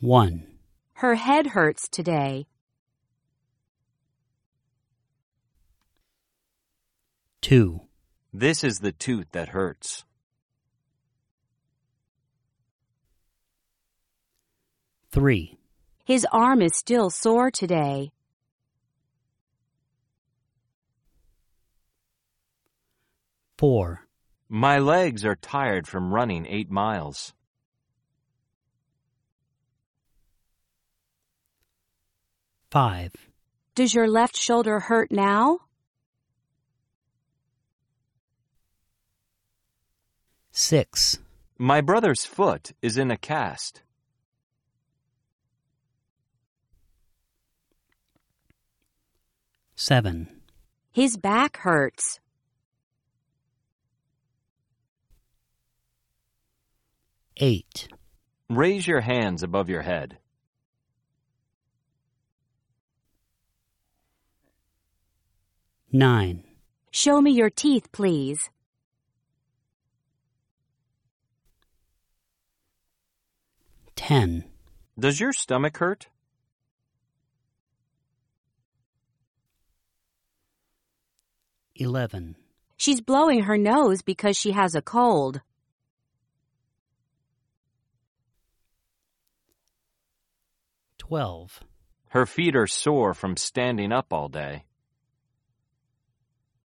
1. Her head hurts today. 2. This is the tooth that hurts. 3. His arm is still sore today. 4. My legs are tired from running 8 miles. 5. Does your left shoulder hurt now? 6. My brother's foot is in a cast. 7. His back hurts. 8. Raise your hands above your head. 9. Show me your teeth, please. 10. Does your stomach hurt? 11. She's blowing her nose because she has a cold. 12. Her feet are sore from standing up all day.